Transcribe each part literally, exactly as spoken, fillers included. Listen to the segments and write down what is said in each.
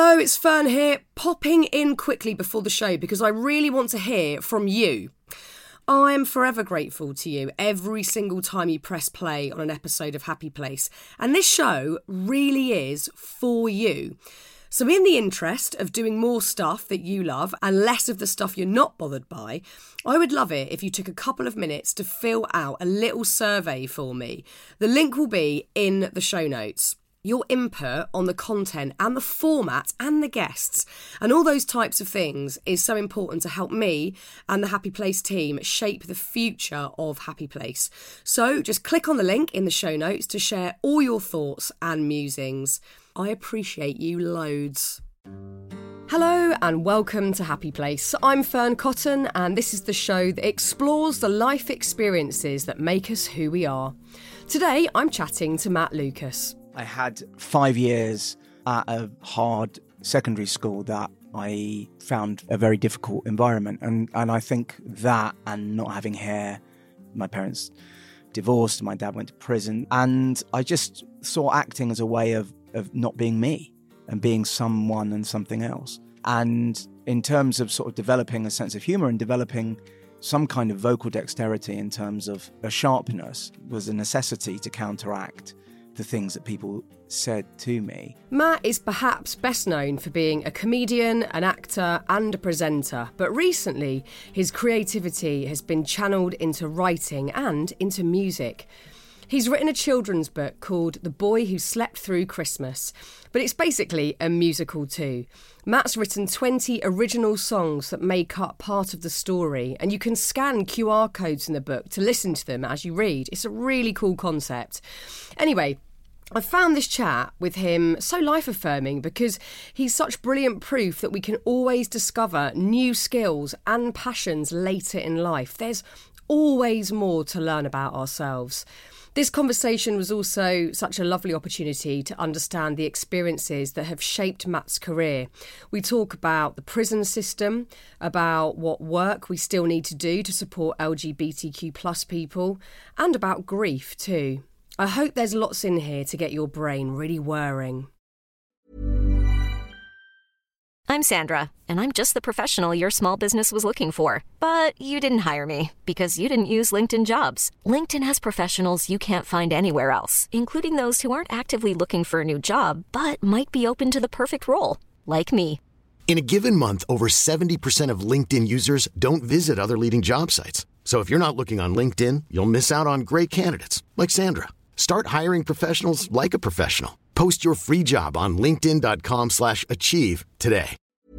Hello, it's Fern here, popping in quickly before the show because I really want to hear from you. I am forever grateful to you every single time you press play on an episode of Happy Place, and this show really is for you. So in the interest of doing more stuff that you love and less of the stuff you're not bothered by, I would love it if you took a couple of minutes to fill out a little survey for me. The link will be in the show notes. Your input on the content and the format and the guests and all those types of things is so important to help me and the Happy Place team shape the future of Happy Place. So just click on the link in the show notes to share all your thoughts and musings. I appreciate you loads. Hello and welcome to Happy Place. I'm Fern Cotton and this is the show that explores the life experiences that make us who we are. Today I'm chatting to Matt Lucas. I had five years at a hard secondary school that I found a very difficult environment. And, and I think that and not having hair, my parents divorced, my dad went to prison. And I just saw acting as a way of, of not being me and being someone and something else. And in terms of sort of developing a sense of humour and developing some kind of vocal dexterity in terms of a sharpness was a necessity to counteract the things that people said to me. Matt is perhaps best known for being a comedian, an actor and a presenter, but recently his creativity has been channeled into writing and into music. He's written a children's book called The Boy Who Slept Through Christmas, but it's basically a musical too. Matt's written twenty original songs that make up part of the story, and you can scan Q R codes in the book to listen to them as you read. It's a really cool concept. Anyway, I found this chat with him so life-affirming because he's such brilliant proof that we can always discover new skills and passions later in life. There's always more to learn about ourselves. This conversation was also such a lovely opportunity to understand the experiences that have shaped Matt's career. We talk about the prison system, about what work we still need to do to support L G B T Q plus people, and about grief too. I hope there's lots in here to get your brain really whirring. I'm Sandra, and I'm just the professional your small business was looking for. But you didn't hire me because you didn't use LinkedIn Jobs. LinkedIn has professionals you can't find anywhere else, including those who aren't actively looking for a new job, but might be open to the perfect role, like me. In a given month, over seventy percent of LinkedIn users don't visit other leading job sites. So if you're not looking on LinkedIn, you'll miss out on great candidates like Sandra. Start hiring professionals like a professional. Post your free job on linkedin.com slash achieve today.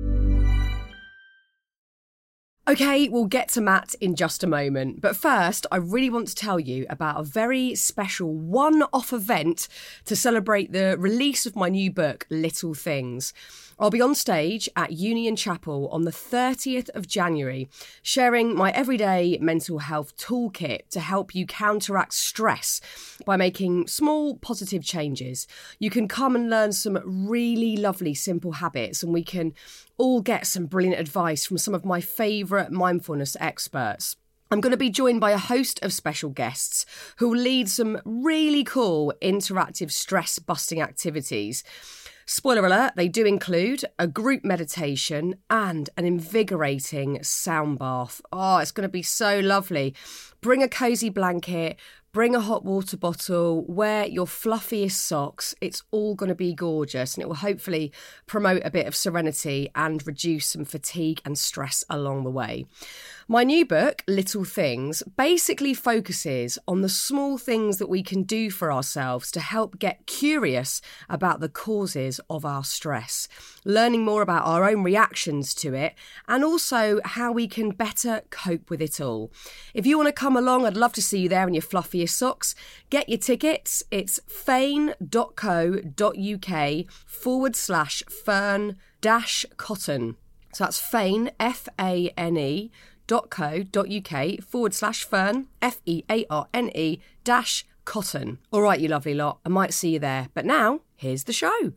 Okay, we'll get to Matt in just a moment. But first, I really want to tell you about a very special one-off event to celebrate the release of my new book, Little Things. I'll be on stage at Union Chapel on the thirtieth of January, sharing my everyday mental health toolkit to help you counteract stress by making small positive changes. You can come and learn some really lovely simple habits, and we can all get some brilliant advice from some of my favourite mindfulness experts. I'm going to be joined by a host of special guests who will lead some really cool interactive stress-busting activities. Spoiler alert, they do include a group meditation and an invigorating sound bath. Oh, it's going to be so lovely. Bring a cosy blanket, bring a hot water bottle, wear your fluffiest socks. It's all going to be gorgeous, and it will hopefully promote a bit of serenity and reduce some fatigue and stress along the way. My new book, Little Things, basically focuses on the small things that we can do for ourselves to help get curious about the causes of our stress, learning more about our own reactions to it, and also how we can better cope with it all. If you want to come along, I'd love to see you there in your fluffiest socks. Get your tickets. It's fane.co.uk forward slash fern dash cotton. So that's fane, F A N E, dot co dot uk forward slash fern, F E A R N E dash cotton. All right, you lovely lot. I might see you there. But now, here's the show.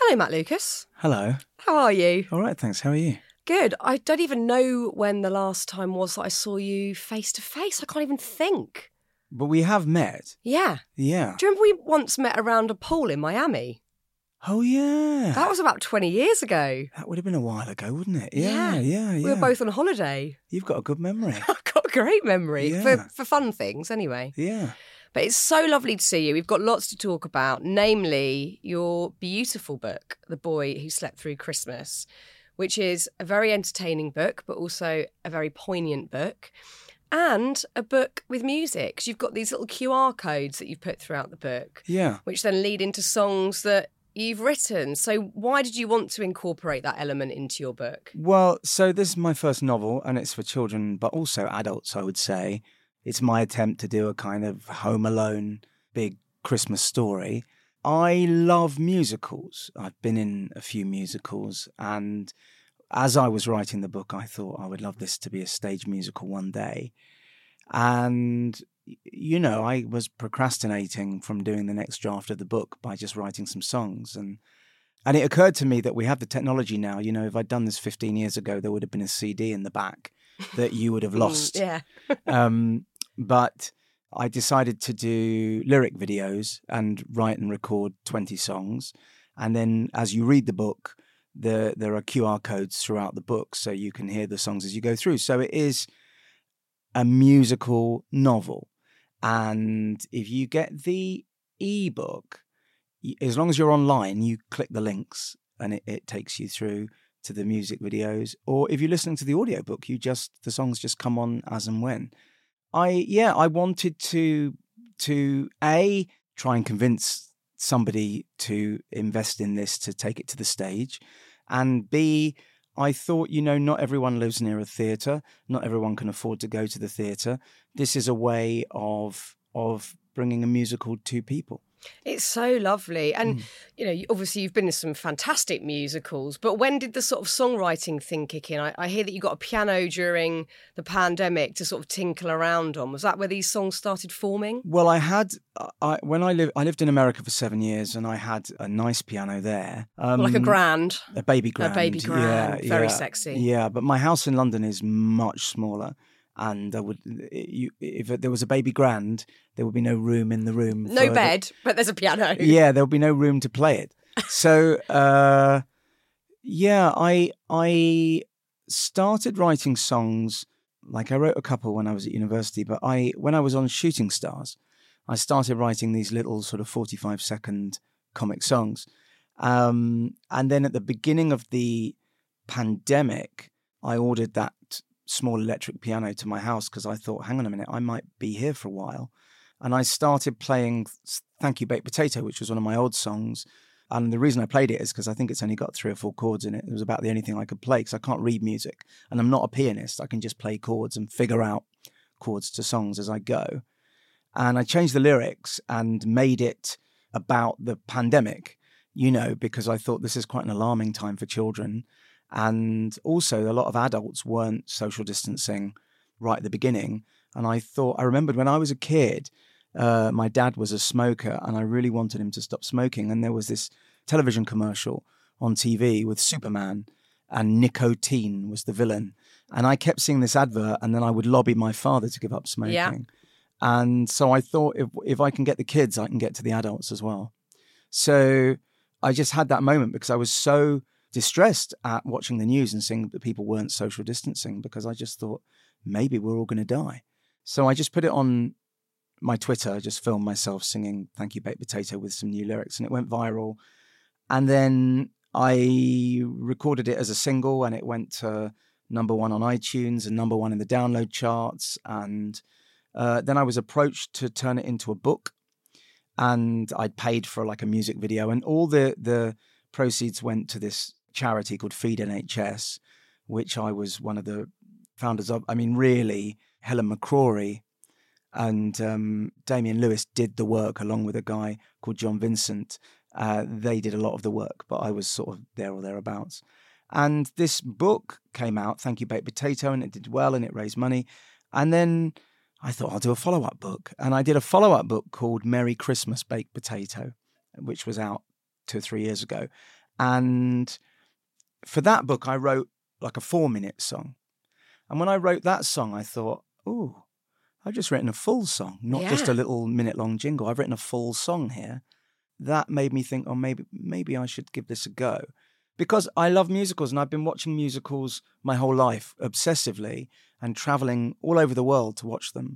Hello, Matt Lucas. Hello. How are you? All right, thanks. How are you? Good. I don't even know when the last time was that I saw you face to face. I can't even think. But we have met. Yeah. Yeah. Do you remember we once met around a pool in Miami? Oh, yeah. That was about twenty years ago. That would have been a while ago, wouldn't it? Yeah, yeah, yeah. We were both on holiday. You've got a good memory. I've got a great memory Yeah. for, for fun things anyway. Yeah. But it's so lovely to see you. We've got lots to talk about, namely your beautiful book, The Boy Who Slept Through Christmas, which is a very entertaining book, but also a very poignant book, and a book with music. 'Cause you've got these little Q R codes that you've put throughout the book, Yeah. which then lead into songs that you've written. So why did you want to incorporate that element into your book? Well, so this is my first novel, and it's for children, but also adults, I would say. It's my attempt to do a kind of Home Alone big Christmas story. I love musicals. I've been in a few musicals, and as I was writing the book, I thought I would love this to be a stage musical one day. And, you know, I was procrastinating from doing the next draft of the book by just writing some songs. And and it occurred to me that we have the technology now. You know, if I'd done this fifteen years ago, there would have been a C D in the back that you would have lost. Yeah. um, but I decided to do lyric videos and write and record twenty songs. And then as you read the book, the, there are Q R codes throughout the book so you can hear the songs as you go through. So it is a musical novel. And if you get the ebook, as long as you're online, you click the links and it, it takes you through to the music videos. Or if you're listening to the audiobook, you just, the songs just come on as and when. I, yeah, I wanted to, to A, try and convince somebody to invest in this, to take it to the stage. And B, I thought, you know, not everyone lives near a theatre. Not everyone can afford to go to the theatre. This is a way of of bringing a musical to people. It's so lovely. And, Mm. you know, obviously you've been in some fantastic musicals, but when did the sort of songwriting thing kick in? I, I hear that you got a piano during the pandemic to sort of tinkle around on. Was that where these songs started forming? Well, I had, I, when I lived, I lived in America for seven years and I had a nice piano there. Um, Like a grand? A baby grand. A baby grand. Yeah, Very yeah. sexy. Yeah, but my house in London is much smaller. And I would, you, if there was a baby grand, there would be no room in the room. No for bed, the, but there's a piano. Yeah, there would be no room to play it. So, uh, yeah, I I started writing songs. Like I wrote a couple when I was at university, but I when I was on Shooting Stars, I started writing these little sort of forty-five second comic songs. Um, and then at the beginning of the pandemic, I ordered that small electric piano to my house because I thought, hang on a minute, I might be here for a while. And I started playing Thank You Baked Potato, which was one of my old songs. And the reason I played it is because I think it's only got three or four chords in it. It was about the only thing I could play because I can't read music. And I'm not a pianist. I can just play chords and figure out chords to songs as I go. And I changed the lyrics and made it about the pandemic, you know, because I thought this is quite an alarming time for children. And also a lot of adults weren't social distancing right at the beginning. And I thought, I remembered when I was a kid, uh, my dad was a smoker and I really wanted him to stop smoking. And there was this television commercial on T V with Superman and nicotine was the villain. And I kept seeing this advert and then I would lobby my father to give up smoking. Yeah. And so I thought if if I can get the kids, I can get to the adults as well. So I just had that moment because I was so distressed at watching the news and seeing that people weren't social distancing because I just thought maybe we're all going to die. So I just put it on my Twitter, I just filmed myself singing Thank You Baked Potato with some new lyrics and it went viral. And then I recorded it as a single and it went to number one on iTunes and number one in the download charts. And uh, then I was approached to turn it into a book and I'd paid for like a music video and all the, the proceeds went to this charity called Feed N H S, which I was one of the founders of. I mean, really, Helen McCrory and um, Damian Lewis did the work along with a guy called John Vincent. Uh, they did a lot of the work, but I was sort of there or thereabouts. And this book came out, Thank You Baked Potato, and it did well and it raised money. And then I thought I'll do a follow-up book. And I did a follow-up book called Merry Christmas Baked Potato, which was out two or three years ago. And for that book, I wrote like a four-minute song. And when I wrote that song, I thought, oh, I've just written a full song, not Yeah. just a little minute-long jingle. I've written a full song here. That made me think, oh, maybe maybe I should give this a go. Because I love musicals, and I've been watching musicals my whole life, obsessively, and travelling all over the world to watch them.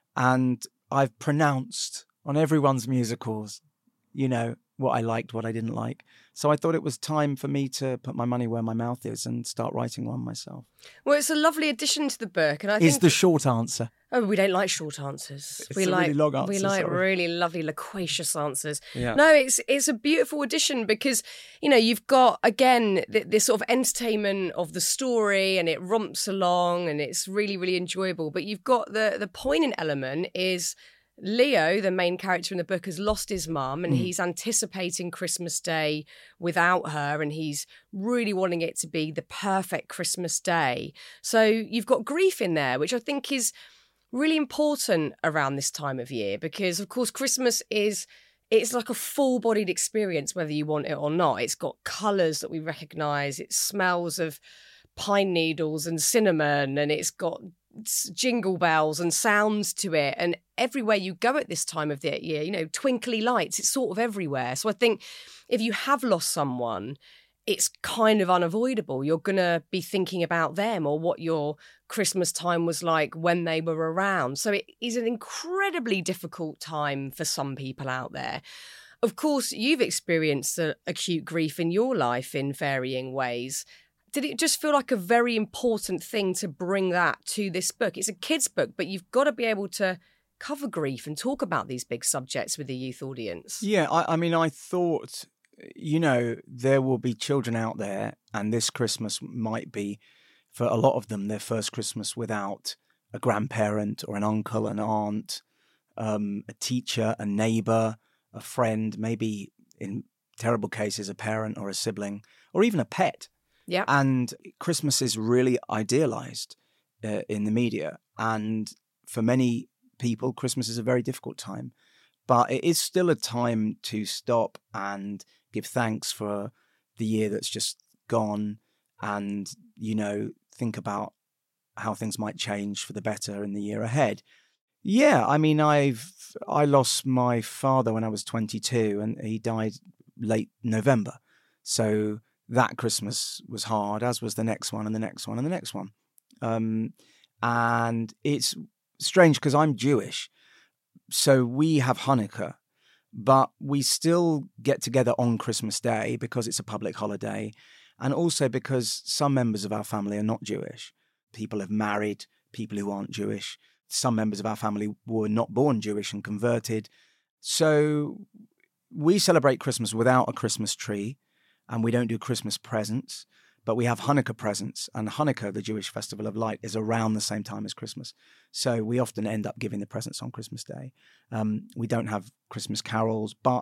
And I've pronounced on everyone's musicals, you know, what I liked, what I didn't like. So I thought it was time for me to put my money where my mouth is and start writing one myself. Well, it's a lovely addition to the book, and I Is think the short answer. oh, we don't like short answers. It's we a like really long answer, we like sorry. really lovely, loquacious answers. Yeah. No, it's it's a beautiful addition because you know you've got again th- this sort of entertainment of the story, and it romps along, and it's really really enjoyable. But you've got the the poignant element is Leo, the main character in the book, has lost his mum and Mm. he's anticipating Christmas Day without her, and he's really wanting it to be the perfect Christmas day. So you've got grief in there, which I think is really important around this time of year because, of course, Christmas is it's like a full-bodied experience, whether you want it or not. It's got colours that we recognise. It smells of pine needles and cinnamon, and it's got jingle bells and sounds to it. And everywhere you go at this time of the year, you know, twinkly lights, it's sort of everywhere. So I think if you have lost someone, it's kind of unavoidable. You're going to be thinking about them or what your Christmas time was like when they were around. So it is an incredibly difficult time for some people out there. Of course, you've experienced uh, acute grief in your life in varying ways. Did it just feel like a very important thing to bring that to this book? It's a kid's book, but you've got to be able to cover grief and talk about these big subjects with the youth audience. Yeah, I, I mean, I thought, you know, there will be children out there, and this Christmas might be, for a lot of them, their first Christmas without a grandparent or an uncle, an aunt, um, a teacher, a neighbour, a friend, maybe in terrible cases, a parent or a sibling, or even a pet. Yeah. And Christmas is really idealized uh, in the media. And for many people, Christmas is a very difficult time. But it is still a time to stop and give thanks for the year that's just gone and, you know, think about how things might change for the better in the year ahead. Yeah, I mean, I've I lost my father when I was twenty-two and he died late November. So that Christmas was hard, as was the next one and the next one and the next one. Um, and it's strange because I'm Jewish. So we have Hanukkah, but we still get together on Christmas Day because it's a public holiday. And also because some members of our family are not Jewish. People have married people who aren't Jewish. Some members of our family were not born Jewish and converted. So we celebrate Christmas without a Christmas tree. And we don't do Christmas presents, but we have Hanukkah presents. And Hanukkah, the Jewish festival of light, is around the same time as Christmas. So we often end up giving the presents on Christmas Day. Um, we don't have Christmas carols, but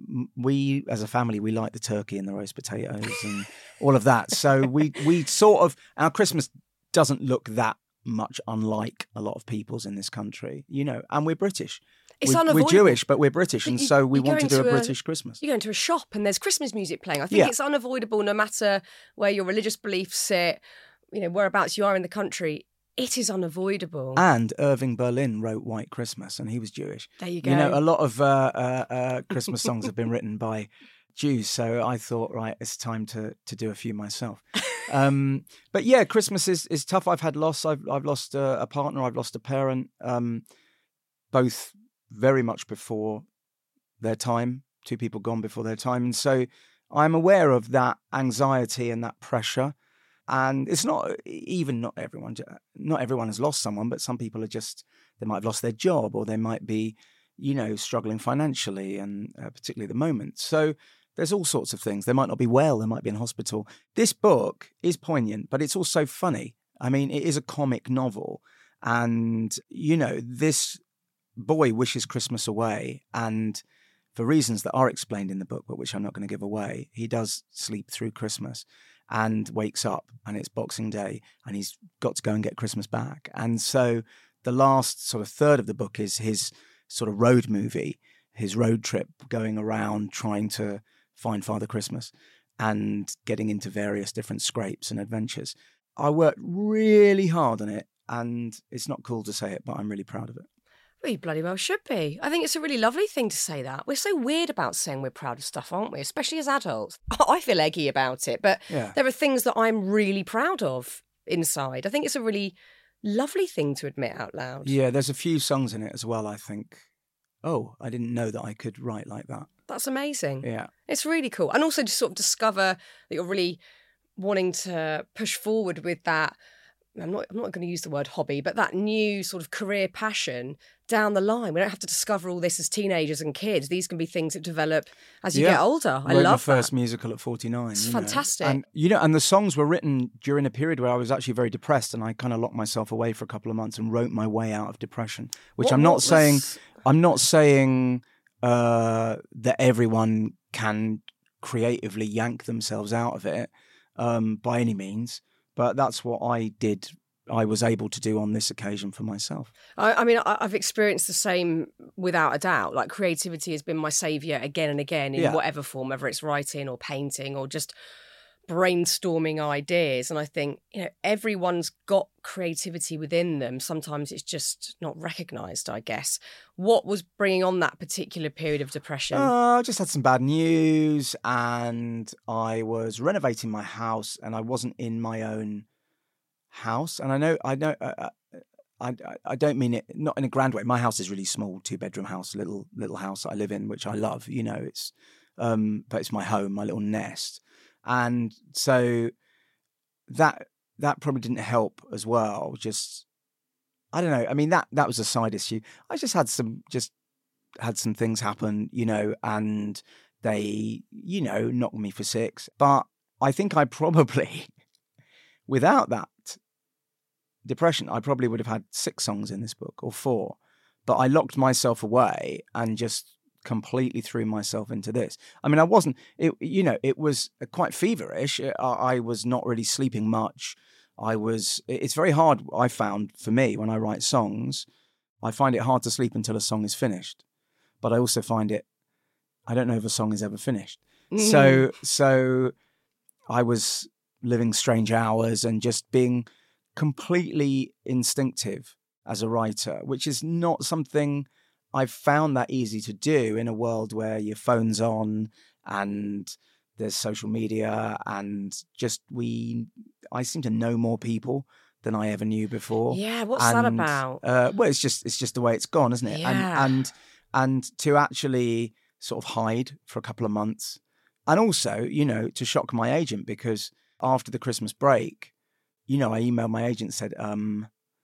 we, as a family, we like the turkey and the roast potatoes and all of that. So we we sort of, our Christmas doesn't look that much unlike a lot of people's in this country, you know, and we're British. It's we're, unavoidable. we're Jewish, but we're British, But and you- so we you want go to do a into a- British Christmas. You go into a shop and there's Christmas music playing. I think Yeah. it's unavoidable no matter where your religious beliefs sit, you know, whereabouts you are in the country. It is unavoidable. And Irving Berlin wrote White Christmas, and he was Jewish. There you go. You know, a lot of uh, uh, uh, Christmas songs have been written by Jews, so I thought, right, it's time to to do a few myself. Um, but yeah, Christmas is, is tough. I've had loss. I've I've lost a, a partner. I've lost a parent. Um, both very much before their time. Two people gone before their time, and so I'm aware of that anxiety and that pressure. And it's not even not everyone. Not everyone has lost someone, but some people are just they might have lost their job, or they might be, you know, struggling financially, and uh, particularly at the moment. So there's all sorts of things. They might not be well. They might be in hospital. This book is poignant, but it's also funny. I mean, it is a comic novel, and you know, this boy wishes Christmas away, and for reasons that are explained in the book, but which I'm not going to give away, he does sleep through Christmas and wakes up, and it's Boxing Day, and he's got to go and get Christmas back. And so the last sort of third of the book is his sort of road movie, his road trip going around trying to find Father Christmas. and getting into various different scrapes and adventures. I worked really hard on it, and it's not cool to say it, but I'm really proud of it. We bloody well should be. I think it's a really lovely thing to say that. We're so weird about saying we're proud of stuff, aren't we? Especially as adults. I feel eggy about it, but Yeah. there are things that I'm really proud of inside. I think it's a really lovely thing to admit out loud. Yeah, there's a few songs in it as well, I think. Oh, I didn't know that I could write like that. That's amazing. Yeah. It's really cool. And also to sort of discover that you're really wanting to push forward with that, I'm not I'm not going to use the word hobby, but that new sort of career passion down the line. We don't have to discover all this as teenagers and kids. These can be things that develop as you Yeah. get older. I Wrote love my first that. musical at forty-nine. It's you know. fantastic. And, you know, and the songs were written during a period where I was actually very depressed, and I kind of locked myself away for a couple of months and wrote my way out of depression, which What- I'm what not was- saying, I'm not saying uh, that everyone can creatively yank themselves out of it um, by any means, but that's what I did. I was able to do on this occasion for myself. I, I mean, I, I've experienced the same without a doubt. Like creativity has been my saviour again and again in Yeah. whatever form, whether it's writing or painting or just brainstorming ideas. And I think, you know, everyone's got creativity within them. Sometimes it's just not recognised, I guess. What was bringing on that particular period of depression? Uh, I just had some bad news, and I was renovating my house, and I wasn't in my own house. And I know, I know, uh, I, I, I don't mean it not in a grand way. My house is really small, two bedroom house, little little house that I live in, which I love. You know, it's, um, but it's my home, my little nest, and so that that probably didn't help as well. Just, I don't know. I mean, that that was a side issue. I just had some just had some things happen, you know, and they, you know, knocked me for six. But I think I probably, without that depression, I probably would have had six songs in this book or four. But I locked myself away and just completely threw myself into this. I mean, I wasn't, it, you know, it was quite feverish. I, I was not really sleeping much. I was, it's very hard, I found, for me, when I write songs, I find it hard to sleep until a song is finished. But I also find it, I don't know if a song is ever finished. Mm. So, so I was living strange hours and just being completely instinctive as a writer, which is not something I've found that easy to do in a world where your phone's on and there's social media and just we, I seem to know more people than I ever knew before. Yeah, what's that And, about? Uh, well, it's just it's just the way it's gone, isn't it? Yeah. And and and to actually sort of hide for a couple of months, and also, you know, to shock my agent, because after the Christmas break, you know, I emailed my agent and said, um,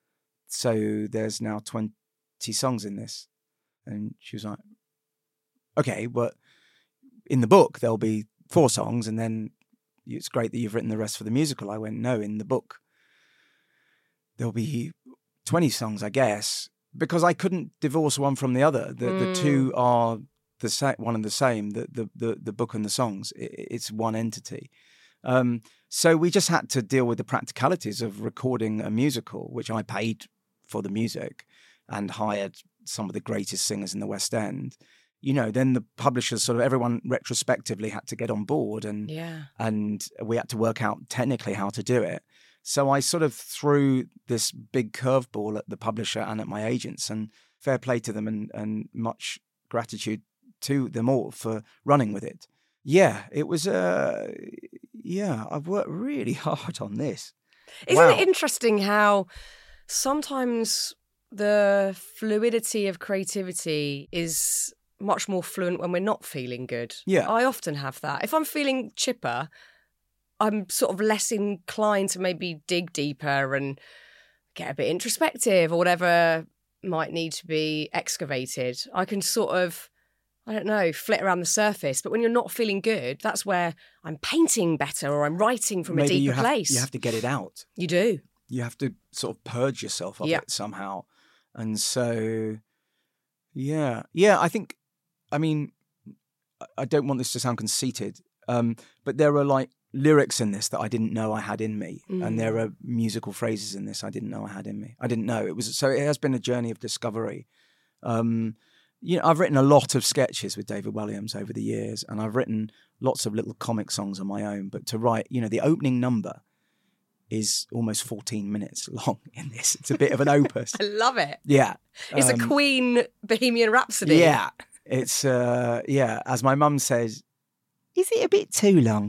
so there's now twenty songs in this, and she was like, okay, but in the book there'll be four songs, and then it's great that you've written the rest for the musical. I went, no, in the book there'll be twenty songs, I guess, because I couldn't divorce one from the other. The Mm. the two are the same, one and the same. The the the, the book and the songs, it, it's one entity. Um, so we just had to deal with the practicalities of recording a musical, which I paid for the music and hired some of the greatest singers in the West End. You know, then the publishers, sort of everyone retrospectively had to get on board, and Yeah. and we had to work out technically how to do it. So I sort of threw this big curveball at the publisher and at my agents, and fair play to them, and, and much gratitude to them all for running with it. Yeah, it was, uh, yeah, I've worked really hard on this. Isn't Wow. it interesting how sometimes the fluidity of creativity is much more fluent when we're not feeling good? Yeah. I often have that. If I'm feeling chipper, I'm sort of less inclined to maybe dig deeper and get a bit introspective or whatever might need to be excavated. I can sort of, I don't know, flit around the surface. But when you're not feeling good, that's where I'm painting better or I'm writing from Maybe a deeper you have, place. you have to get it out. You do. You have to sort of purge yourself of Yeah. it somehow. And so, yeah, yeah, I think, I mean, I- I don't want this to sound conceited, um, but there are like lyrics in this that I didn't know I had in me. Mm. And there are musical phrases in this I didn't know I had in me. I didn't know. It was, so it has been a journey of discovery. Um, you know, I've written a lot of sketches with David Williams over the years, and I've written lots of little comic songs on my own. But to write, you know, the opening number is almost fourteen minutes long in this. It's a bit of an opus. I love it. Yeah. It's um, a Queen Bohemian Rhapsody. Yeah. It's, uh, yeah, as my mum says, is it a bit too long?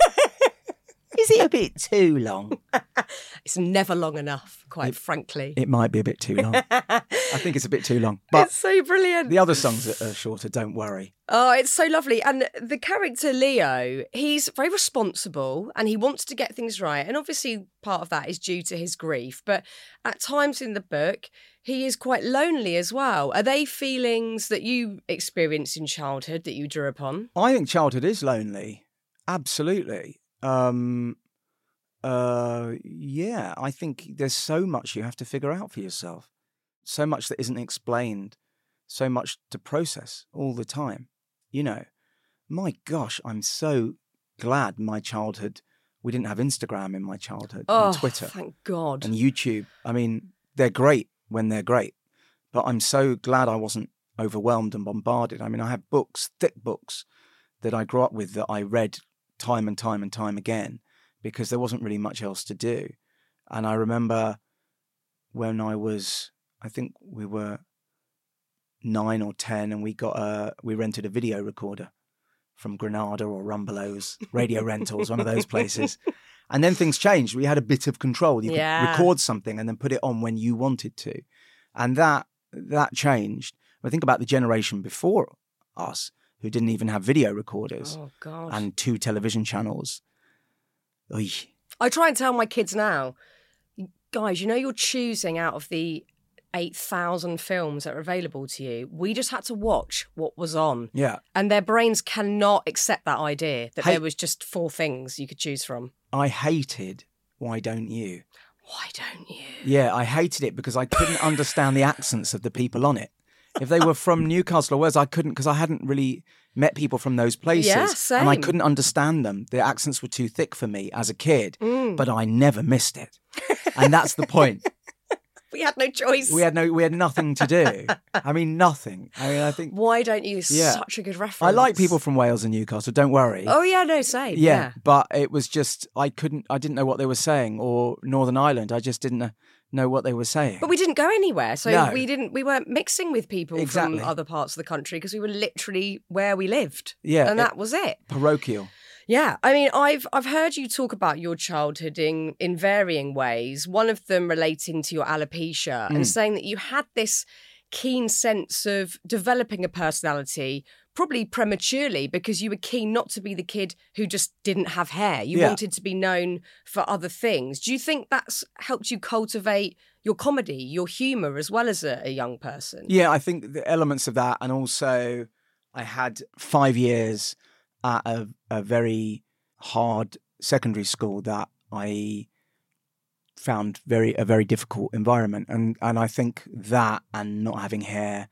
Is it a bit too long? It's never long enough, quite it, frankly. It might be a bit too long. I think it's a bit too long. But it's so brilliant. The other songs that are shorter, don't worry. Oh, it's so lovely. And the character Leo, he's very responsible and he wants to get things right. And obviously part of that is due to his grief. But at times in the book, he is quite lonely as well. Are they feelings that you experienced in childhood that you drew upon? I think childhood is lonely. Absolutely. Um, uh, yeah, I think there's so much you have to figure out for yourself. So much that isn't explained. So much to process all the time. You know, my gosh, I'm so glad my childhood, we didn't have Instagram in my childhood, oh, and Twitter. Thank God. And YouTube. I mean, they're great when they're great. But I'm so glad I wasn't overwhelmed and bombarded. I mean, I have books, thick books, that I grew up with that I read time and time and time again because there wasn't really much else to do. And I remember when I was, I think we were nine or ten and we got a, we rented a video recorder from Granada or Rumbelows, Radio Rentals, one of those places. And then things changed. We had a bit of control. You yeah. could record something and then put it on when you wanted to. And that, that changed. I think about the generation before us who didn't even have video recorders oh, God. and two television channels. Oy. I try and tell my kids now, guys, you know you're choosing out of the eight thousand films that are available to you. We just had to watch what was on. Yeah. And their brains cannot accept that idea that Hey, there was just four things you could choose from. I hated Why Don't You? Why don't you? Yeah, I hated it because I couldn't understand the accents of the people on it. If they were from Newcastle or Wales, I couldn't because I hadn't really met people from those places. Yeah, same. And I couldn't understand them. The accents were too thick for me as a kid, Mm. but I never missed it. And that's the point. We had no choice. We had no, we had nothing to do. I mean, nothing. I mean, I think. Why don't you? Yeah. Such a good reference. I like people from Wales and Newcastle. Don't worry. Oh yeah, no, same. yeah, Yeah. but it was just I couldn't. I didn't know what they were saying. Or Northern Ireland. I just didn't know, know what they were saying. But we didn't go anywhere, so No. we didn't. We weren't mixing with people Exactly. from other parts of the country because we were literally where we lived. Yeah, and it- that was it. Parochial. Yeah, I mean, I've I've heard you talk about your childhood in in varying ways. One of them relating to your alopecia Mm. and saying that you had this keen sense of developing a personality, probably prematurely, because you were keen not to be the kid who just didn't have hair. You Yeah. wanted to be known for other things. Do you think that's helped you cultivate your comedy, your humour, as well as a, a young person? Yeah, I think the elements of that, and also I had five years at a, a very hard secondary school that I found very a very difficult environment, and and I think that and not having hair,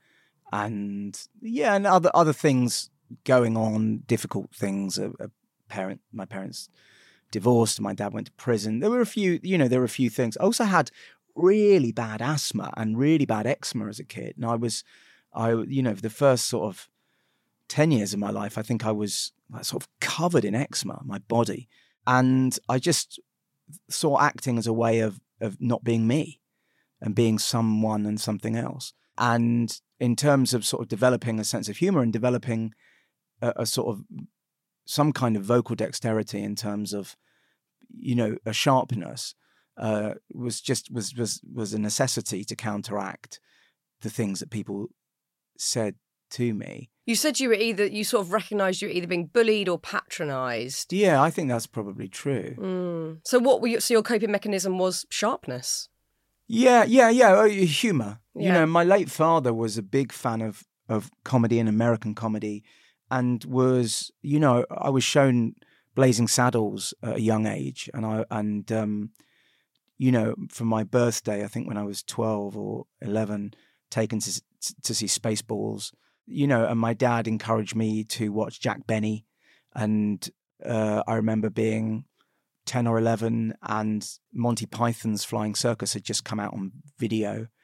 and yeah, and other other things going on, difficult things. A, a parent, my parents divorced. My dad went to prison. There were a few, you know, there were a few things. I also had really bad asthma and really bad eczema as a kid, and I was, I you know, for the first sort of ten years of my life, I think I was like, sort of covered in eczema, my body. And I just saw acting as a way of, of not being me and being someone and something else. And in terms of sort of developing a sense of humor and developing a, a sort of some kind of vocal dexterity in terms of, you know, a sharpness, uh, was just was was was a necessity to counteract the things that people said to me. You said you were either, you sort of recognised you were either being bullied or patronised. Yeah, I think that's probably true. Mm. So what were you, so your coping mechanism was sharpness? Yeah, yeah, yeah. Oh, humour. You Yeah. know, my late father was a big fan of of comedy and American comedy, and was, you know, I was shown Blazing Saddles at a young age, and I and um, you know, for my birthday, I think when I was twelve or eleven, taken to to see Spaceballs. You know, and my dad encouraged me to watch Jack Benny, and uh, I remember being ten or eleven, and Monty Python's Flying Circus had just come out on video,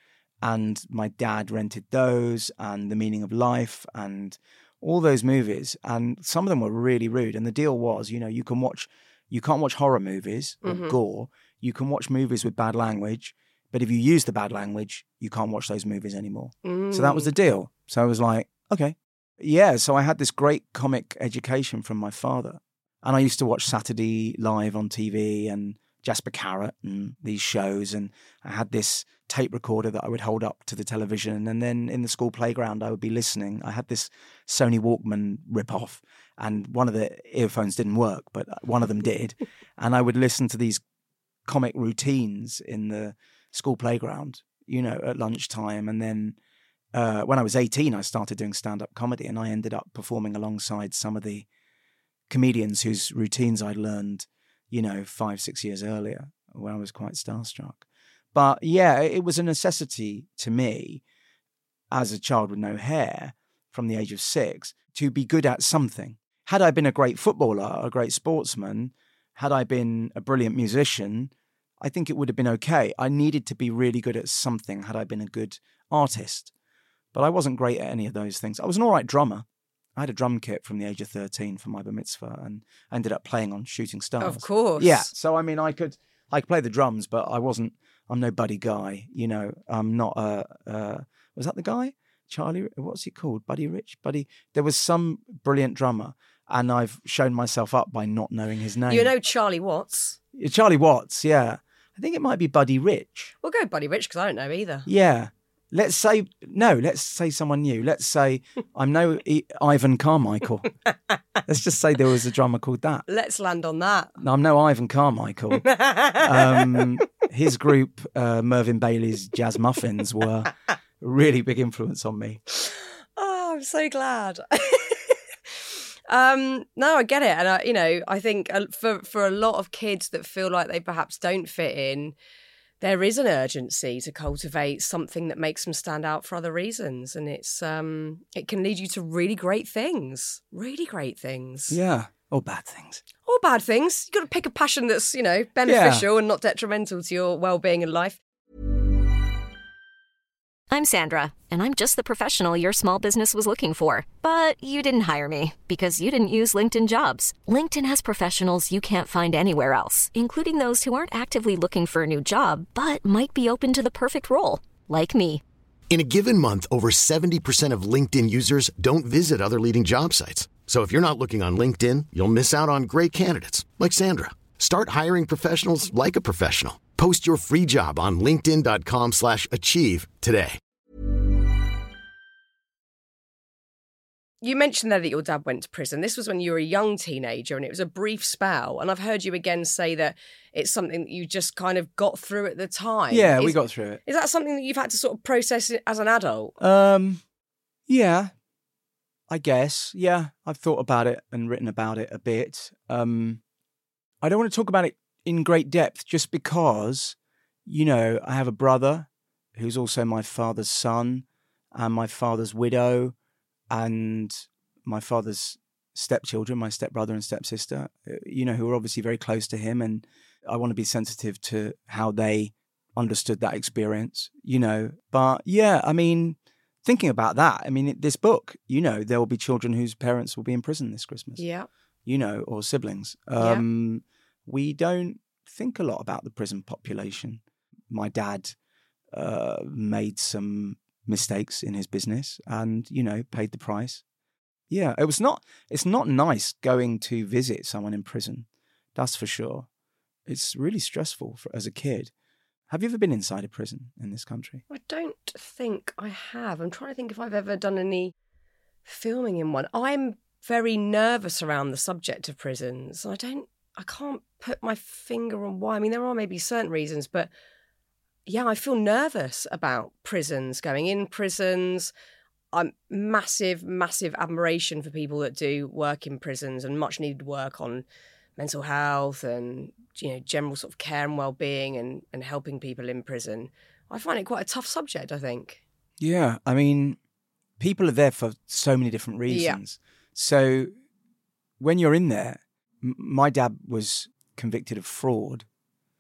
And my dad rented those and The Meaning of Life and all those movies. And some of them were really rude. And the deal was, you know, you can watch, you can't watch horror movies or mm-hmm. gore. You can watch movies with bad language. But if you use the bad language, you can't watch those movies anymore. Mm. So that was the deal. So I was like, okay. Yeah, so I had this great comic education from my father. And I used to watch Saturday Live on T V and Jasper Carrot and these shows. And I had this tape recorder that I would hold up to the television. And then in the school playground, I would be listening. I had this Sony Walkman rip-off. And one of the earphones didn't work, but one of them did. And I would listen to these comic routines in the school playground, you know, at lunchtime. And then uh, when I was eighteen, I started doing stand-up comedy, and I ended up performing alongside some of the comedians whose routines I'd learned, you know, five, six years earlier, when I was quite starstruck. But yeah, it was a necessity to me as a child with no hair from the age of six to be good at something. Had I been a great footballer, a great sportsman, had I been a brilliant musician, I think it would have been okay. I needed to be really good at something had I been a good artist. But I wasn't great at any of those things. I was an all right drummer. I had a drum kit from the age of thirteen for my bar mitzvah and ended up playing on Shooting Stars. Of course. Yeah. So, I mean, I could I could play the drums, but I wasn't, I'm no Buddy Guy, you know. I'm not a, uh, was that the guy? Charlie, what's he called? Buddy Rich? Buddy? There was some brilliant drummer, and I've shown myself up by not knowing his name. You know Charlie Watts? Charlie Watts, yeah. I think it might be Buddy Rich. We'll go Buddy Rich because I don't know either. Yeah. Let's say, no, let's say someone new. Let's say I'm no I- Ivan Carmichael. Let's just say there was a drummer called that. Let's land on that. No, I'm no Ivan Carmichael. um, his group, uh, Mervyn Bailey's Jazz Muffins, were a really big influence on me. Oh, I'm so glad. Um, no, I get it. And, I, you know, I think for, for a lot of kids that feel like they perhaps don't fit in, there is an urgency to cultivate something that makes them stand out for other reasons. And it's um, it can lead you to really great things, really great things. Yeah, or bad things. Or bad things. You've got to pick a passion that's, you know, beneficial yeah. and not detrimental to your well-being in life. I'm Sandra, and I'm just the professional your small business was looking for. But you didn't hire me because you didn't use LinkedIn Jobs. LinkedIn has professionals you can't find anywhere else, including those who aren't actively looking for a new job, but might be open to the perfect role, like me. In a given month, over seventy percent of LinkedIn users don't visit other leading job sites. So if you're not looking on LinkedIn, you'll miss out on great candidates, like Sandra. Start hiring professionals like a professional. Post your free job on linkedin.com slash achieve today. You mentioned there that your dad went to prison. This was when you were a young teenager and it was a brief spell. And I've heard you again say that it's something that you just kind of got through at the time. Yeah, is, we got through it. Is that something that you've had to sort of process as an adult? Um, yeah, I guess. Yeah, I've thought about it and written about it a bit. Um, I don't want to talk about it in great depth just because, you know, I have a brother who's also my father's son and my father's widow and my father's stepchildren, my stepbrother and stepsister, you know, who are obviously very close to him. And I want to be sensitive to how they understood that experience, you know. But yeah, I mean, thinking about that, I mean, this book, you know, there will be children whose parents will be in prison this Christmas. Yeah. You know, or siblings. Um, yeah. We don't think a lot about the prison population. My dad uh, made some mistakes in his business and, you know, paid the price. Yeah, it was not, it's not nice going to visit someone in prison. That's for sure. It's really stressful for, as a kid. Have you ever been inside a prison in this country? I don't think I have. I'm trying to think if I've ever done any filming in one. I'm very nervous around the subject of prisons. I don't, I can't put my finger on why. I mean, there are maybe certain reasons, but yeah, I feel nervous about prisons, going in prisons. I'm massive, massive admiration for people that do work in prisons and much needed work on mental health and, you know, general sort of care and well-being and, and helping people in prison. I find it quite a tough subject, I think. Yeah, I mean, people are there for so many different reasons. Yeah. So when you're in there, m- my dad was convicted of fraud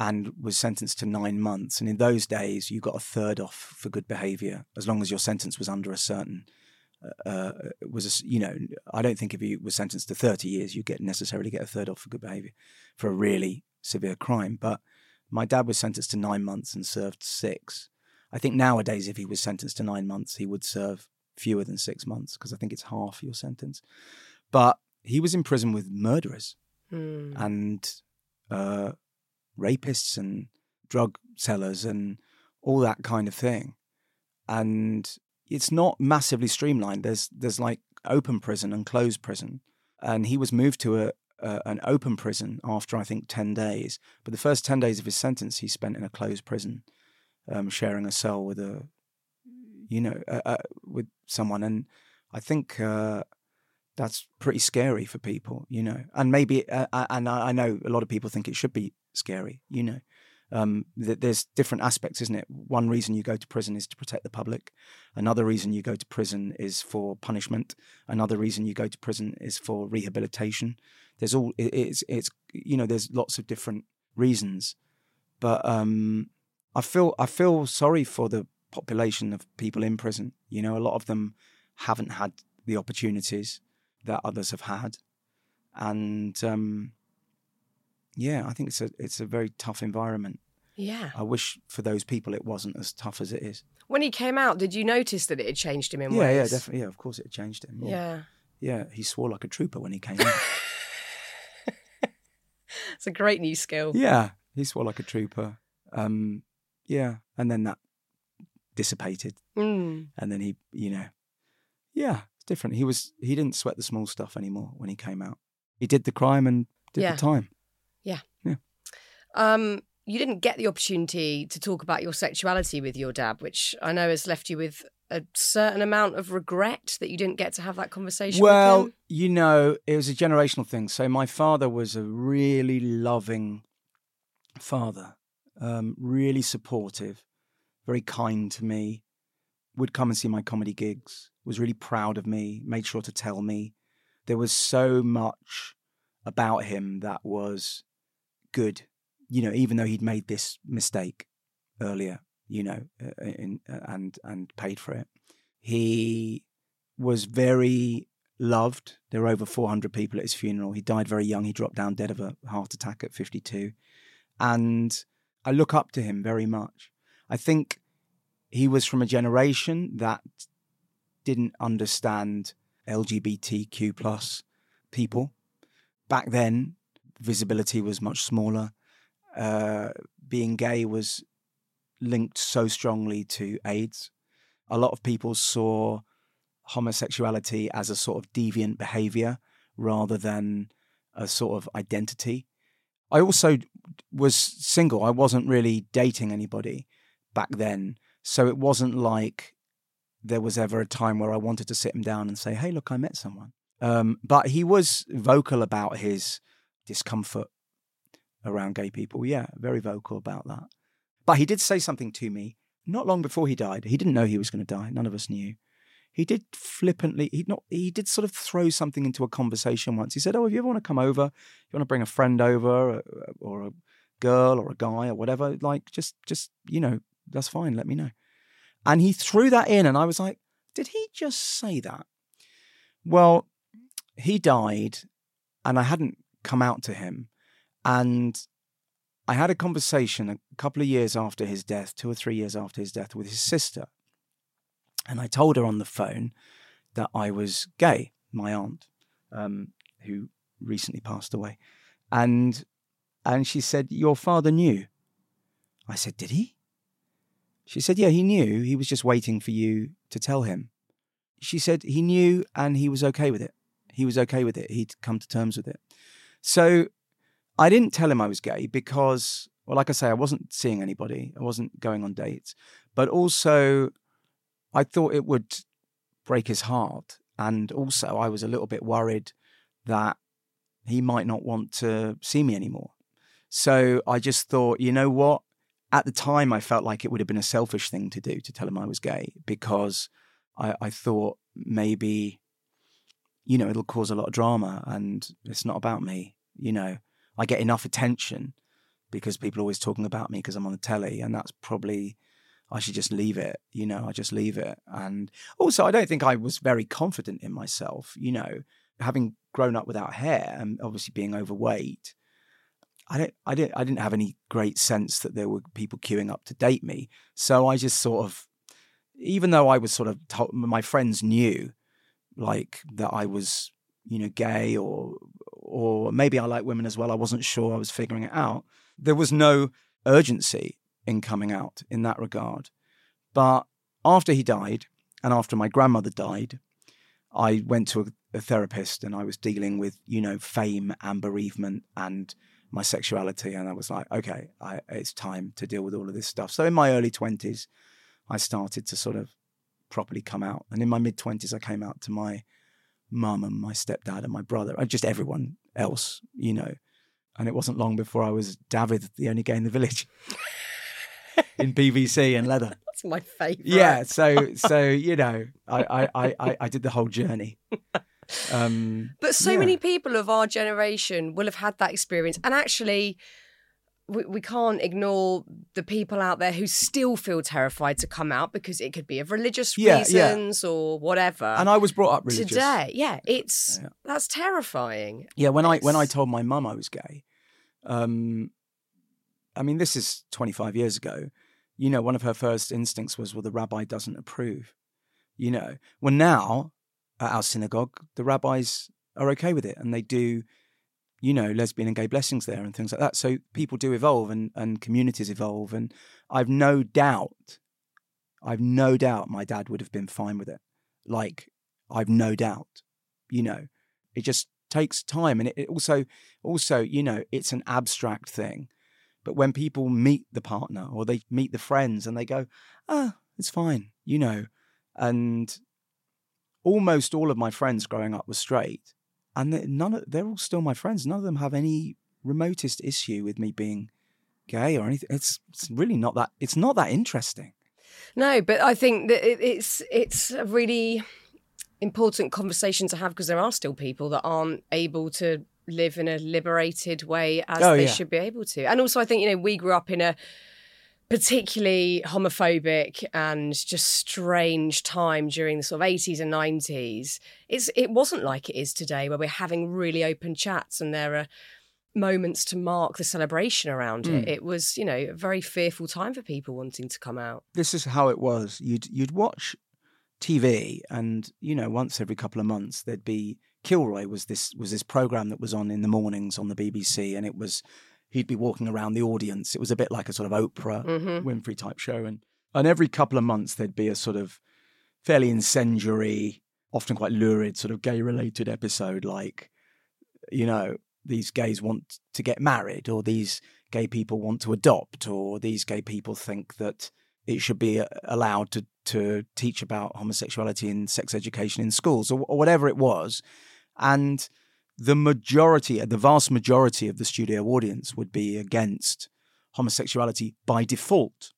and was sentenced to nine months. And in those days, you got a third off for good behaviour, as long as your sentence was under a certain, uh, was a, you know, I don't think if you were sentenced to thirty years, you get necessarily get a third off for good behaviour for a really severe crime. But my dad was sentenced to nine months and served six. I think nowadays, if he was sentenced to nine months, he would serve fewer than six months because I think it's half your sentence. But he was in prison with murderers mm. and uh, rapists and drug sellers and all that kind of thing. And it's not massively streamlined. There's there's like open prison and closed prison. And he was moved to a, a an open prison after, I think, ten days. But the first ten days of his sentence, he spent in a closed prison, um, sharing a cell with a, you know, uh, uh, with someone. And I think uh, that's pretty scary for people, you know. And maybe, uh, and I know a lot of people think it should be scary, you know. Um, th- there's different aspects, isn't it? One reason you go to prison is to protect the public. Another reason you go to prison is for punishment. Another reason you go to prison is for rehabilitation. There's all, it, it's, it's, you know, there's lots of different reasons. But um, I feel, I feel sorry for the population of people in prison. You know, a lot of them haven't had the opportunities that others have had. And, um, yeah, I think it's a it's a very tough environment. Yeah. I wish for those people it wasn't as tough as it is. When he came out, did you notice that it had changed him in yeah, ways? Yeah, definitely. Yeah, of course it had changed him. Yeah. Yeah. Yeah, he swore like a trooper when he came out. It's a great new skill. Yeah, he swore like a trooper. Um, yeah, and then that dissipated. Mm. And then he, you know, yeah, it's different. He was he didn't sweat the small stuff anymore when he came out. He did the crime and did yeah. the time. Yeah. Yeah. Um, you didn't get the opportunity to talk about your sexuality with your dad, which I know has left you with a certain amount of regret that you didn't get to have that conversation well, with him. Well, you know, it was a generational thing. So my father was a really loving father, um, really supportive, very kind to me, would come and see my comedy gigs, was really proud of me, made sure to tell me. There was so much about him that was good, you know, even though he'd made this mistake earlier, you know, in, and and paid for it. He was very loved. There were over four hundred people at his funeral. He died very young. He dropped down dead of a heart attack at fifty-two. And I look up to him very much. I think he was from a generation that didn't understand L G B T Q plus people. Back then, visibility was much smaller. Uh, being gay was linked so strongly to AIDS. A lot of people saw homosexuality as a sort of deviant behavior rather than a sort of identity. I also was single. I wasn't really dating anybody back then. So it wasn't like there was ever a time where I wanted to sit him down and say, hey, look, I met someone. Um, but he was vocal about his discomfort around gay people. Yeah, very vocal about that. But he did say something to me not long before he died. He didn't know he was going to die. None of us knew. He did flippantly, he not, he did sort of throw something into a conversation once. He said, oh, if you ever want to come over, you want to bring a friend over or, or a girl or a guy or whatever, like just, just, you know, that's fine. Let me know. And he threw that in and I was like, did he just say that? Well, he died and I hadn't come out to him. And I had a conversation a couple of years after his death, two or three years after his death, with his sister. And I told her on the phone that I was gay, my aunt, um, who recently passed away. And and she said, your father knew. I said, did he? She said, yeah, he knew. He was just waiting for you to tell him. She said he knew and he was okay with it. He was okay with it. He'd come to terms with it. So I didn't tell him I was gay because, well, like I say, I wasn't seeing anybody. I wasn't going on dates. But also, I thought it would break his heart. And also, I was a little bit worried that he might not want to see me anymore. So I just thought, you know what? At the time, I felt like it would have been a selfish thing to do, to tell him I was gay, because I, I thought maybe, you know, it'll cause a lot of drama and it's not about me. You know, I get enough attention because people are always talking about me because I'm on the telly, and that's probably, I should just leave it, you know, I just leave it. And also, I don't think I was very confident in myself, you know, having grown up without hair and obviously being overweight. I don't, I didn't, I didn't have any great sense that there were people queuing up to date me. So I just sort of, even though I was sort of, told, my friends knew, like that I was, you know, gay or, or maybe I like women as well. I wasn't sure. I was figuring it out. There was no urgency in coming out in that regard. But after he died and after my grandmother died, I went to a, a therapist and I was dealing with, you know, fame and bereavement and my sexuality. And I was like, okay, I, it's time to deal with all of this stuff. So in my early twenties, I started to sort of properly come out. And in my mid twenties, I came out to my mum and my stepdad and my brother and just everyone else, you know. And it wasn't long before I was David, the only gay in the village. In P V C and leather. That's my favourite. Yeah, so so you know, I I I, I did the whole journey. Um, but so yeah. many people of our generation will have had that experience, and actually, we, we can't ignore the people out there who still feel terrified to come out because it could be of religious yeah, reasons yeah. or whatever. And I was brought up religious today. Yeah, it's yeah. that's terrifying. Yeah, when it's... I when I told my mum I was gay. Um, I mean, this is twenty-five years ago. You know, one of her first instincts was, well, the rabbi doesn't approve. You know, well, now at our synagogue, the rabbis are okay with it and they do, you know, lesbian and gay blessings there and things like that. So people do evolve and, and communities evolve. And I've no doubt, I've no doubt my dad would have been fine with it. Like, I've no doubt, you know, it just takes time. And it, it also, also, you know, it's an abstract thing. But when people meet the partner or they meet the friends and they go, ah, it's fine, you know. And almost all of my friends growing up were straight. And they, none of, they're all still my friends. None of them have any remotest issue with me being gay or anything. It's, it's really not that, it's not that interesting. No, but I think that it, it's it's a really important conversation to have because there are still people that aren't able to live in a liberated way as oh, they yeah. should be able to. And also I think, you know, we grew up in a particularly homophobic and just strange time during the sort of eighties and nineties. It's it wasn't like it is today where we're having really open chats and there are moments to mark the celebration around Mm. it. It was, you know, a very fearful time for people wanting to come out. This is how it was. You'd you'd watch T V and, you know, once every couple of months there'd be Kilroy was this was this program that was on in the mornings on the B B C, and it was he'd be walking around the audience. It was a bit like a sort of Oprah Mm-hmm. Winfrey type show, and and every couple of months there'd be a sort of fairly incendiary, often quite lurid sort of gay related episode, like, you know, these gays want to get married, or these gay people want to adopt, or these gay people think that it should be allowed to to teach about homosexuality and sex education in schools, or, or whatever it was. And the majority, the vast majority of the studio audience would be against homosexuality by default.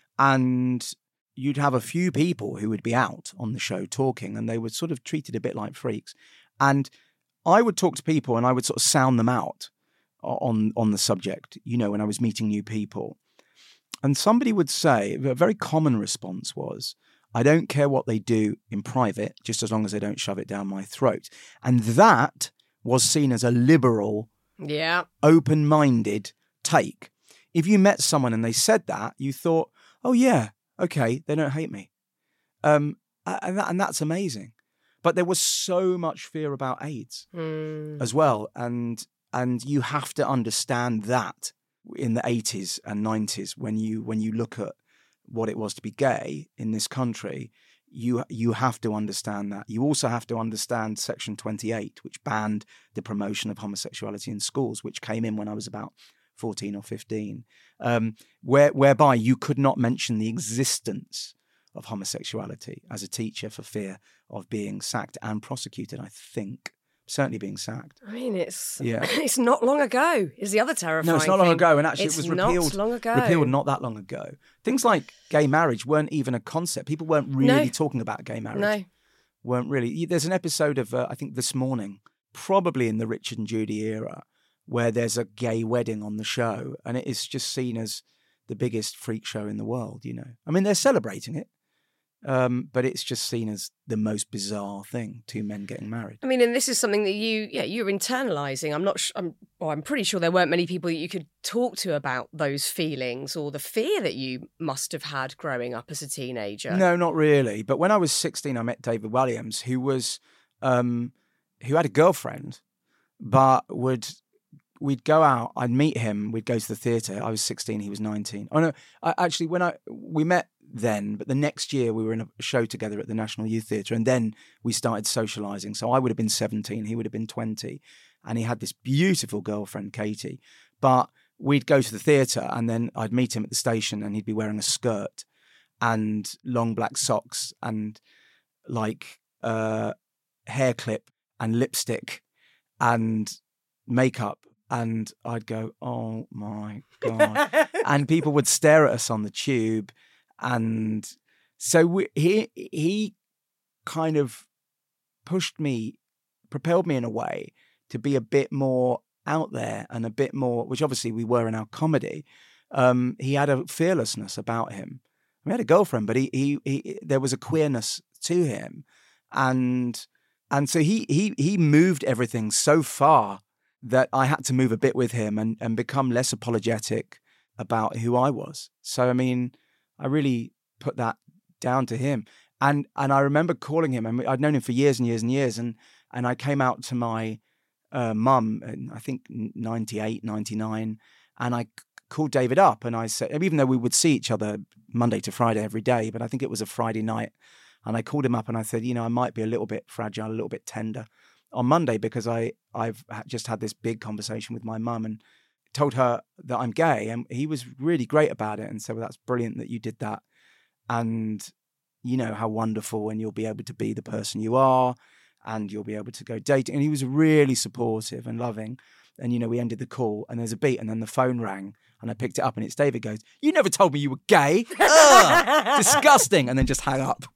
And you'd have a few people who would be out on the show talking, and they were sort of treated a bit like freaks. And I would talk to people and I would sort of sound them out on, on the subject, you know, when I was meeting new people. And somebody would say, a very common response was, I don't care what they do in private, just as long as they don't shove it down my throat. And that was seen as a liberal, yeah, open-minded take. If you met someone and they said that, you thought, oh yeah, okay, they don't hate me. Um, and, that, and that's amazing. But there was so much fear about AIDS mm. as well. And and you have to understand that in the eighties and nineties, when you when you look at what it was to be gay in this country, you you have to understand that. You also have to understand Section twenty-eight, which banned the promotion of homosexuality in schools, which came in when I was about fourteen or fifteen, um, where, whereby you could not mention the existence of homosexuality as a teacher for fear of being sacked and prosecuted, I think. Certainly being sacked. I mean, it's yeah. it's not long ago, is the other terrifying No, it's not long thing. ago. And actually it's it was repealed, not long ago. repealed not that long ago. Things like gay marriage weren't even a concept. People weren't really No. talking about gay marriage. No. Weren't really. There's an episode of, uh, I think, This Morning, probably in the Richard and Judy era, where there's a gay wedding on the show, and it is just seen as the biggest freak show in the world, you know. I mean, they're celebrating it, um, but it's just seen as the most bizarre thing, two men getting married. I mean, and this is something that you, yeah, you're internalising. I'm not, sh- I'm, well, I'm pretty sure there weren't many people that you could talk to about those feelings or the fear that you must have had growing up as a teenager. No, not really. But when I was sixteen, I met David Williams, who was, um, who had a girlfriend, but would... We'd go out, I'd meet him, we'd go to the theatre. I was sixteen, he was nineteen. Oh no, I, actually when I, we met then, but the next year we were in a show together at the National Youth Theatre, and then we started socialising. So I would have been seventeen, he would have been twenty, and he had this beautiful girlfriend, Katie. But we'd go to the theatre, and then I'd meet him at the station, and he'd be wearing a skirt and long black socks and like uh, hair clip and lipstick and makeup. And I'd go, oh my God. And people would stare at us on the tube. And so we, he he kind of pushed me, propelled me in a way to be a bit more out there and a bit more, which obviously we were in our comedy. Um, he had a fearlessness about him. We had a girlfriend, but he he, he there was a queerness to him. And and so he he he moved everything so far that I had to move a bit with him and, and become less apologetic about who I was. So, I mean, I really put that down to him. And and I remember calling him, and I'd known him for years and years and years. And, and I came out to my uh, mum, in, I think, ninety-eight, ninety-nine, and I c- called David up and I said, even though we would see each other Monday to Friday every day, but I think it was a Friday night, and I called him up and I said, you know, I might be a little bit fragile, a little bit tender on Monday because I, I've just had this big conversation with my mum and told her that I'm gay. And he was really great about it and said, well, that's brilliant that you did that. And you know how wonderful, and you'll be able to be the person you are and you'll be able to go dating. And he was really supportive and loving. And, you know, we ended the call and there's a beat and then the phone rang and I picked it up and it's David. Goes, you never told me you were gay. Ugh, disgusting. And then just hang up.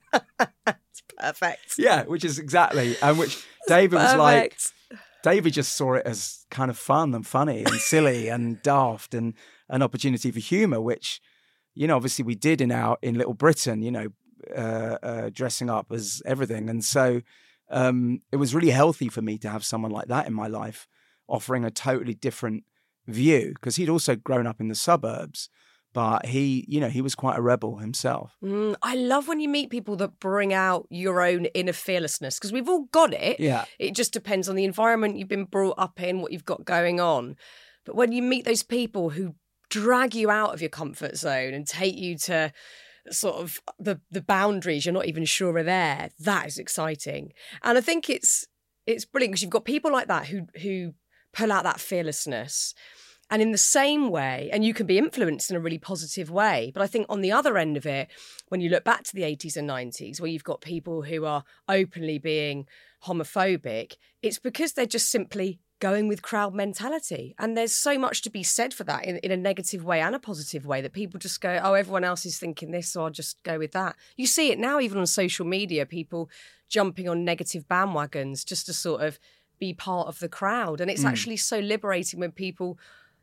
Perfect. Yeah, which is exactly, and which David was like, David just saw it as kind of fun and funny and silly and daft and an opportunity for humour, which, you know, obviously we did in our, in Little Britain, you know, uh, uh, dressing up as everything. And so um, it was really healthy for me to have someone like that in my life offering a totally different view, because he'd also grown up in the suburbs. But he, you know, he was quite a rebel himself. Mm, I love when you meet people that bring out your own inner fearlessness, because we've all got it. Yeah. It just depends on the environment you've been brought up in, what you've got going on. But when you meet those people who drag you out of your comfort zone and take you to sort of the, the boundaries you're not even sure are there, that is exciting. And I think it's it's brilliant because you've got people like that who who pull out that fearlessness. And in the same way, and you can be influenced in a really positive way. But I think on the other end of it, when you look back to the eighties and nineties, where you've got people who are openly being homophobic, it's because they're just simply going with crowd mentality. And there's so much to be said for that in, in a negative way and a positive way, that people just go, oh, everyone else is thinking this, so I'll just go with that. You see it now, even on social media, people jumping on negative bandwagons just to sort of be part of the crowd. And it's mm. actually so liberating when people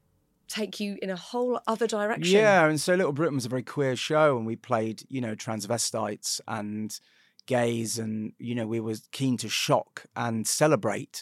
take you in a whole other direction. Yeah, and so Little Britain was a very queer show, and we played, you know, transvestites and gays, and, you know, we were keen to shock and celebrate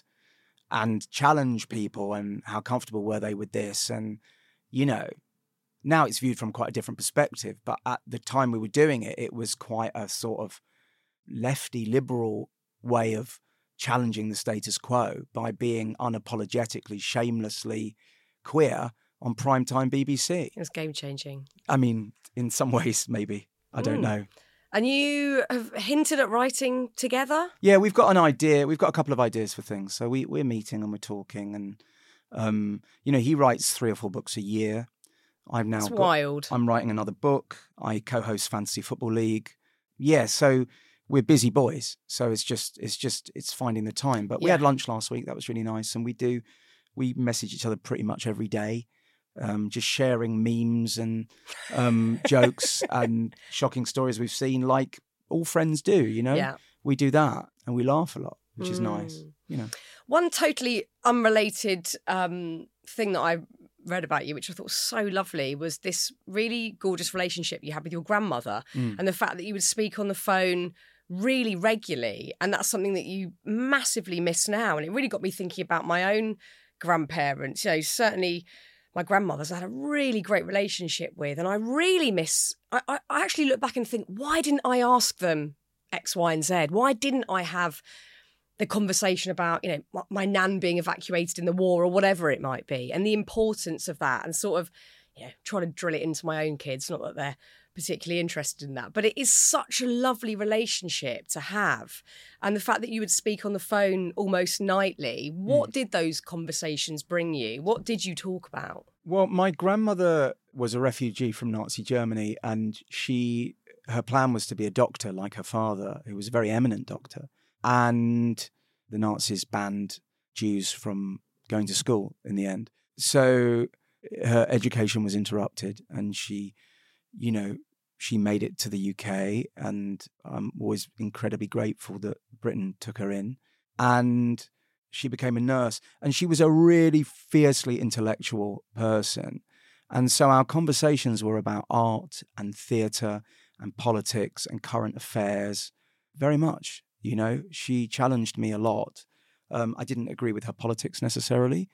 and challenge people, and how comfortable were they with this. And, you know, now it's viewed from quite a different perspective, but at the time we were doing it, it was quite a sort of lefty, liberal way of challenging the status quo by being unapologetically, shamelessly queer on primetime B B C. It was game-changing. I mean, in some ways, maybe. I don't mm. know. And you have hinted at writing together? Yeah, we've got an idea. We've got a couple of ideas for things. So we, we're meeting and we're talking. And, um, you know, he writes three or four books a year. I've now That's got, wild. I'm writing another book. I co-host Fantasy Football League. Yeah, so we're busy boys. So it's just, it's just, it's finding the time. But we yeah. had lunch last week. That was really nice. And we do, we message each other pretty much every day. Um, just sharing memes and um, jokes and shocking stories we've seen, like all friends do, you know? Yeah. We do that and we laugh a lot. which is Mm. nice, you know. One totally unrelated um, thing that I read about you, which I thought was so lovely, was this really gorgeous relationship you had with your grandmother Mm. and the fact that you would speak on the phone really regularly. And that's something that you massively miss now. And it really got me thinking about my own grandparents. You know, certainly my grandmother's I had a really great relationship with, and I really miss, I, I, I actually look back and think, why didn't I ask them X, Y, and Z? Why didn't I have the conversation about, you know, my, my nan being evacuated in the war or whatever it might be, and the importance of that, and sort of, you know, trying to drill it into my own kids. Not that they're particularly interested in that, but it is such a lovely relationship to have. And the fact that you would speak on the phone almost nightly, what mm. did those conversations bring you? What did you talk about? Well, my grandmother was a refugee from Nazi Germany, and she, her plan was to be a doctor like her father, who was a very eminent doctor. And the Nazis banned Jews from going to school in the end. So her education was interrupted, and she, you know, she made it to the U K, and I'm always incredibly grateful that Britain took her in. And she became a nurse, and she was a really fiercely intellectual person. And so our conversations were about art and theatre and politics and current affairs very much. You know, she challenged me a lot. Um, I didn't agree with her politics necessarily.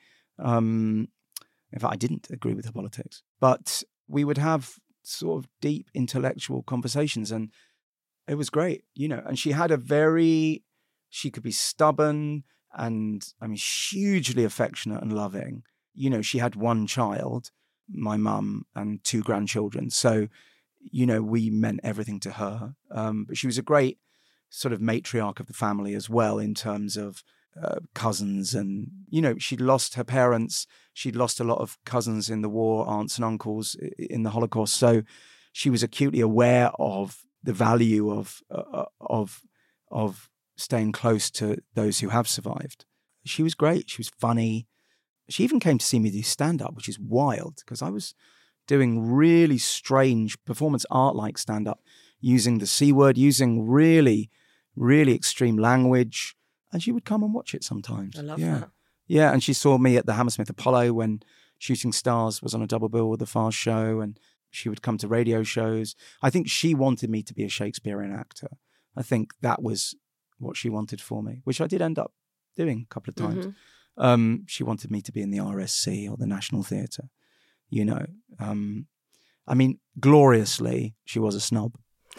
Um, in fact, I didn't agree with her politics. But we would have sort of deep intellectual conversations, and it was great, you know. And she had a very, she could be stubborn and, I mean, hugely affectionate and loving. You know, she had one child, my mum, and two grandchildren. So, you know, we meant everything to her. Um, but she was a great sort of matriarch of the family as well, in terms of uh, cousins. And, you know, she'd lost her parents. She'd lost a lot of cousins in the war, aunts and uncles in the Holocaust. So she was acutely aware of the value of uh, of of staying close to those who have survived. She was great. She was funny. She even came to see me do stand-up, which is wild, because I was doing really strange performance art-like stand-up, using the C word, using really, really extreme language. And she would come and watch it sometimes. I love yeah. that. Yeah, and she saw me at the Hammersmith Apollo when Shooting Stars was on a double bill with the Fast Show, and she would come to radio shows. I think she wanted me to be a Shakespearean actor. I think that was what she wanted for me, which I did end up doing a couple of times. Mm-hmm. Um, she wanted me to be in the R S C or the National Theatre, you know. Um, I mean, gloriously, she was a snob.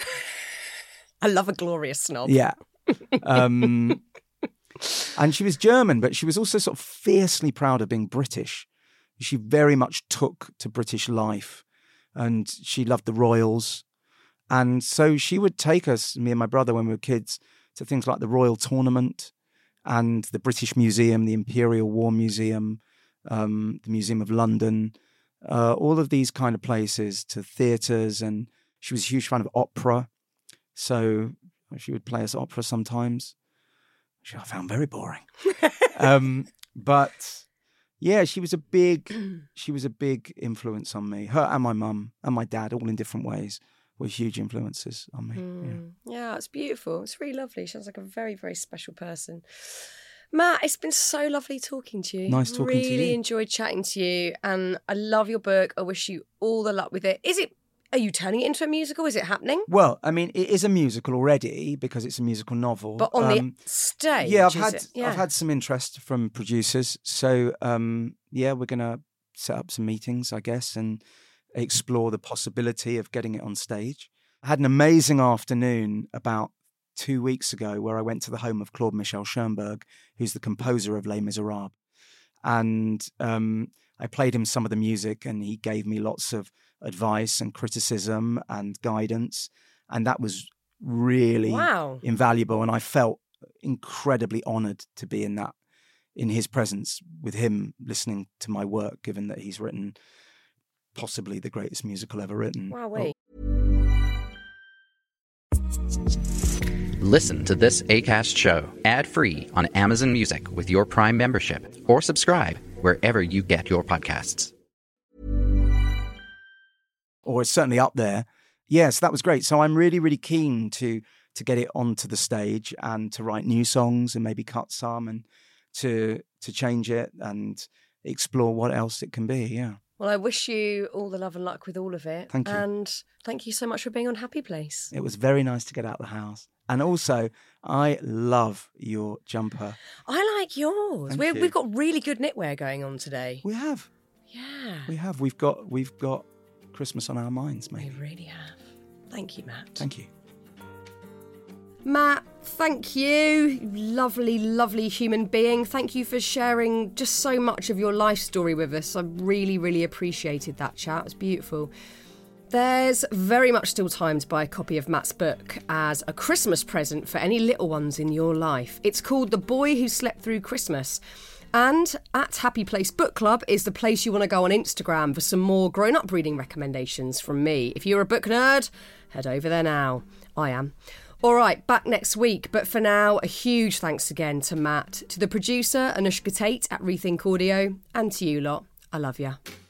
I love a glorious snob. Yeah. Um, and she was German, but she was also sort of fiercely proud of being British. She very much took to British life, and she loved the royals. And so she would take us, me and my brother, when we were kids, to things like the Royal Tournament and the British Museum, the Imperial War Museum, um, the Museum of London, uh, all of these kind of places, to theatres. And she was a huge fan of opera. So she would play us opera sometimes, which I found very boring. um, but yeah, she was a big, she was a big influence on me. Her and my mum and my dad, all in different ways, were huge influences on me. Mm. Yeah. yeah, it's beautiful. It's really lovely. She sounds like a very, very special person. Matt, it's been so lovely talking to you. Nice talking really to you. Really enjoyed chatting to you, and I love your book. I wish you all the luck with it. Is it? Are you turning it into a musical? Is it happening? Well, I mean, it is a musical already because it's a musical novel. But on um, the stage, yeah, I've is had it? Yeah. I've had some interest from producers. So um, yeah, we're gonna set up some meetings, I guess, and explore the possibility of getting it on stage. I had an amazing afternoon about two weeks ago where I went to the home of Claude Michel Schoenberg, who's the composer of Les Miserables, and um, I played him some of the music, and he gave me lots of advice and criticism and guidance, and that was really wow. invaluable. And I felt incredibly honoured to be in that, in his presence, with him listening to my work, given that he's written possibly the greatest musical ever written. Wow, wait. Listen to this Acast show ad-free on Amazon Music with your Prime membership, or subscribe wherever you get your podcasts. Or it's certainly up there. Yes, that was great. So I'm really, really keen to to get it onto the stage and to write new songs and maybe cut some and to to change it and explore what else it can be. Yeah. Well, I wish you all the love and luck with all of it. Thank you. And thank you so much for being on Happy Place. It was very nice to get out of the house. And also, I love your jumper. I like yours. Thank We're, you. We've got really good knitwear going on today. We have. Yeah. We have. We've got we've got Christmas on our minds, We mate. really have. Thank you, Matt. Thank you. Matt, thank you. Lovely, lovely human being. Thank you for sharing just so much of your life story with us. I really, really appreciated that chat. It was beautiful. There's very much still time to buy a copy of Matt's book as a Christmas present for any little ones in your life. It's called The Boy Who Slept Through Christmas. And at Happy Place Book Club is the place you want to go on Instagram for some more grown-up reading recommendations from me. If you're a book nerd, head over there now. I am. All right, back next week. But for now, a huge thanks again to Matt, to the producer, Anushka Tate at Rethink Audio, and to you lot. I love ya.